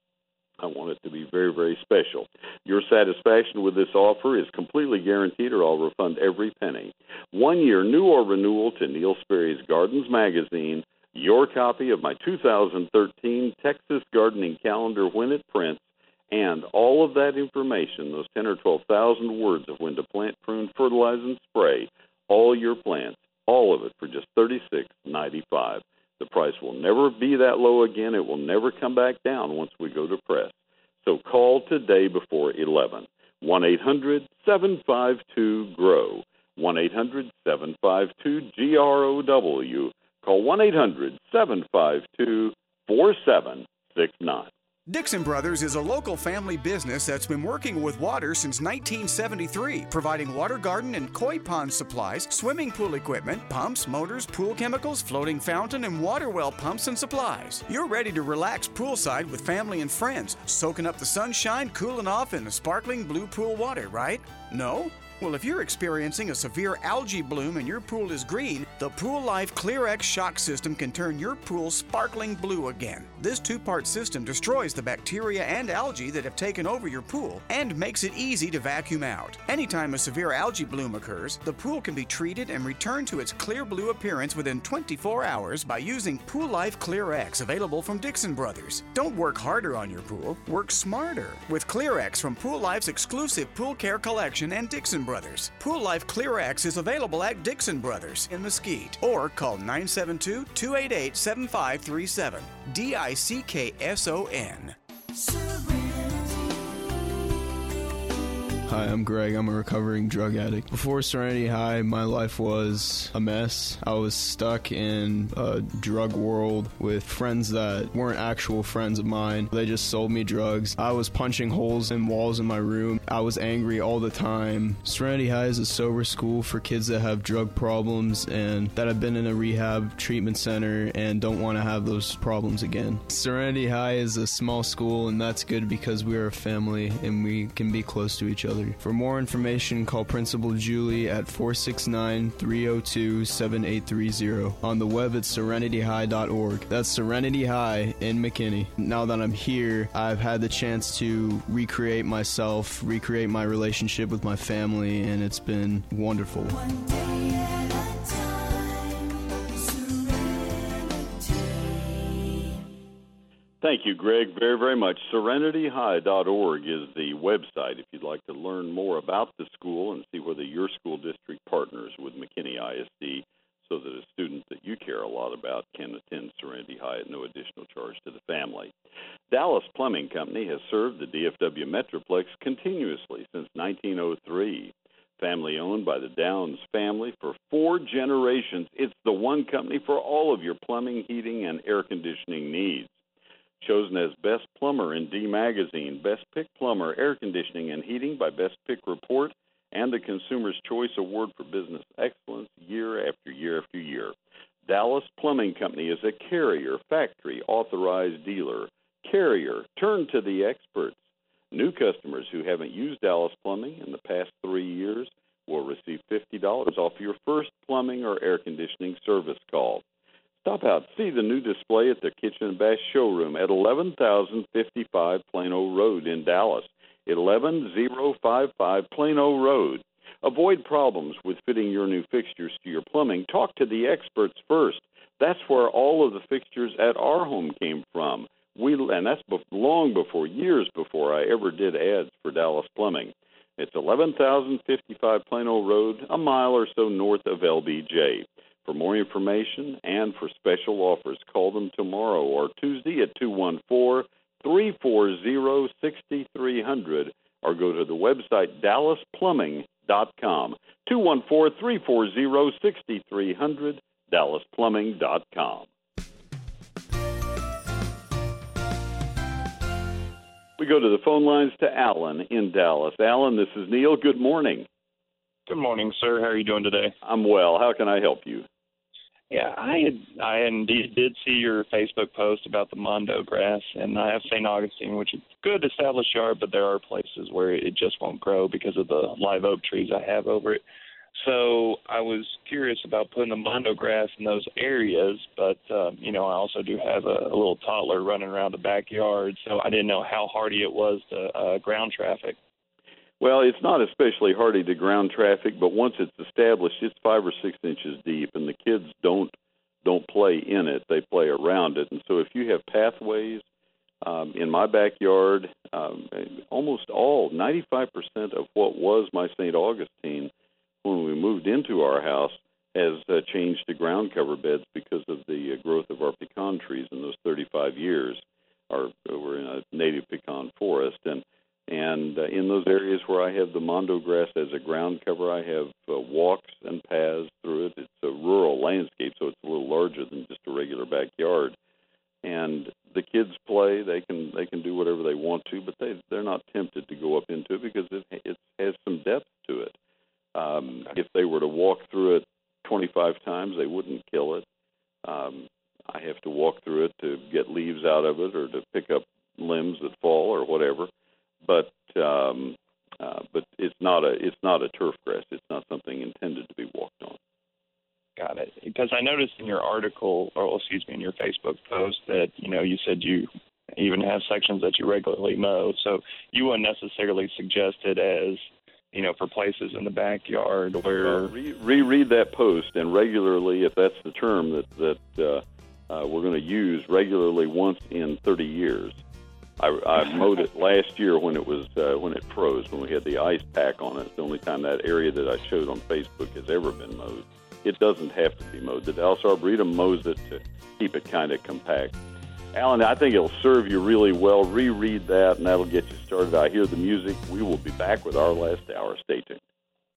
I want it to be very, very special. Your satisfaction with this offer is completely guaranteed, or I'll refund every penny. One year, new or renewal to Neil Sperry's Gardens Magazine, your copy of my two thousand thirteen Texas Gardening Calendar when it prints, and all of that information, those ten or twelve thousand words of when to plant, prune, fertilize, and spray all your plants, all of it for just thirty-six dollars and ninety-five cents. The price will never be that low again. It will never come back down once we go to press. So call today before eleven. one eight hundred seven five two G R O W. one eight hundred seven five two G R O W. Call one eight hundred seven five two four seven six nine. Dixon Brothers is a local family business that's been working with water since nineteen seventy-three, providing water garden and koi pond supplies, swimming pool equipment, pumps, motors, pool chemicals, floating fountain, and water well pumps and supplies. You're ready to relax poolside with family and friends, soaking up the sunshine, cooling off in the sparkling blue pool water, right? No? Well, if you're experiencing a severe algae bloom and your pool is green, the Pool Life ClearX shock system can turn your pool sparkling blue again. This two-part system destroys the bacteria and algae that have taken over your pool and makes it easy to vacuum out. Anytime a severe algae bloom occurs, the pool can be treated and returned to its clear blue appearance within twenty-four hours by using Pool Life ClearX, available from Dixon Brothers. Don't work harder on your pool, work smarter with ClearX from Pool Life's exclusive pool care collection and Dixon Brothers. Pool Life ClearX is available at Dixon Brothers in Mesquite, or call nine seven two, two eight eight, seven five three seven. D I C K S O N. Hi, I'm Greg. I'm a recovering drug addict. Before Serenity High, my life was a mess. I was stuck in a drug world with friends that weren't actual friends of mine. They just sold me drugs. I was punching holes in walls in my room. I was angry all the time. Serenity High is a sober school for kids that have drug problems and that have been in a rehab treatment center and don't want to have those problems again. Serenity High is a small school, and that's good because we are a family and we can be close to each other. For more information, call Principal Julie at four six nine, three oh two, seven eight three oh. On the web at serenity high dot org. That's Serenity High in McKinney. Now that I'm here, I've had the chance to recreate myself, recreate my relationship with my family, and it's been wonderful. One day at a time, Serenity. Thank you, Greg, very, very much. serenity high dot org is the website if you'd like to learn more about the school and see whether your school district partners with McKinney I S D so that a student that you care a lot about can attend Serenity High at no additional charge to the family. Dallas Plumbing Company has served the D F W Metroplex continuously since nineteen oh three. Family owned by the Downs family for four generations, it's the one company for all of your plumbing, heating, and air conditioning needs. Chosen as Best Plumber in D Magazine, Best Pick Plumber, Air Conditioning and Heating by Best Pick Report, and the Consumer's Choice Award for Business Excellence year after year after year. Dallas Plumbing Company is a Carrier Factory Authorized Dealer. Carrier, turn to the experts. New customers who haven't used Dallas Plumbing in the past three years will receive fifty dollars off your first plumbing or air conditioning service call. Stop out, see the new display at the Kitchen and Bath showroom at eleven thousand fifty-five Plano Road in Dallas. eleven thousand fifty-five Plano Road. Avoid problems with fitting your new fixtures to your plumbing. Talk to the experts first. That's where all of the fixtures at our home came from. We and that's be- long before, years before I ever did ads for Dallas Plumbing. It's eleven thousand fifty-five Plano Road, a mile or so north of L B J. For more information and for special offers, call them tomorrow or Tuesday at two one four, three four zero, six three zero zero or go to the website dallas plumbing dot com. two one four, three four zero, six three zero zero, dallas plumbing dot com. We go to the phone lines to Alan in Dallas. Alan, this is Neil. Good morning. Good morning, sir. How are you doing today? I'm well. How can I help you? Yeah, I had, I indeed did see your Facebook post about the Mondo grass, and I have Saint Augustine, which is a good established yard, but there are places where it just won't grow because of the live oak trees I have over it. So I was curious about putting the Mondo grass in those areas, but, uh, you know, I also do have a, a little toddler running around the backyard, so I didn't know how hardy it was to uh, ground traffic. Well, it's not especially hardy to ground traffic, but once it's established, it's five or six inches deep, and the kids don't don't play in it; they play around it. And so, if you have pathways um, in my backyard, um, almost all ninety-five percent of what was my Saint Augustine when we moved into our house has uh, changed to ground cover beds because of the uh, growth of our pecan trees in those thirty-five years. Our, we're in a native pecan forest, and And uh, in those areas where I have the Mondo grass as a ground cover, I have uh, walks and paths through it. It's a rural landscape, so it's a little larger than just a regular backyard. And the kids play; they can they can do whatever they want to, but they they're not tempted to go up into it because it it has some depth to it. Um, if they were to walk through it twenty-five times, they wouldn't kill it. Um, I have to walk through it to get leaves out of it or to pick up limbs that fall or whatever. But um, uh, but it's not a it's not a turf grass. It's not something intended to be walked on. Got it. Because I noticed in your article, or excuse me, in your Facebook post that you know you said you even have sections that you regularly mow. So you wouldn't necessarily suggest it as you know for places in the backyard where uh, re- reread that post and regularly, if that's the term that that uh, uh, we're going to use, regularly once in thirty years. I, I mowed it last year when it was uh, when it froze, when we had the ice pack on it. It's the only time that area that I showed on Facebook has ever been mowed. It doesn't have to be mowed. The Dallas Arboretum mows it to keep it kind of compact. Alan, I think it'll serve you really well. Reread that, and that'll get you started. I hear the music. We will be back with our last hour. Stay tuned.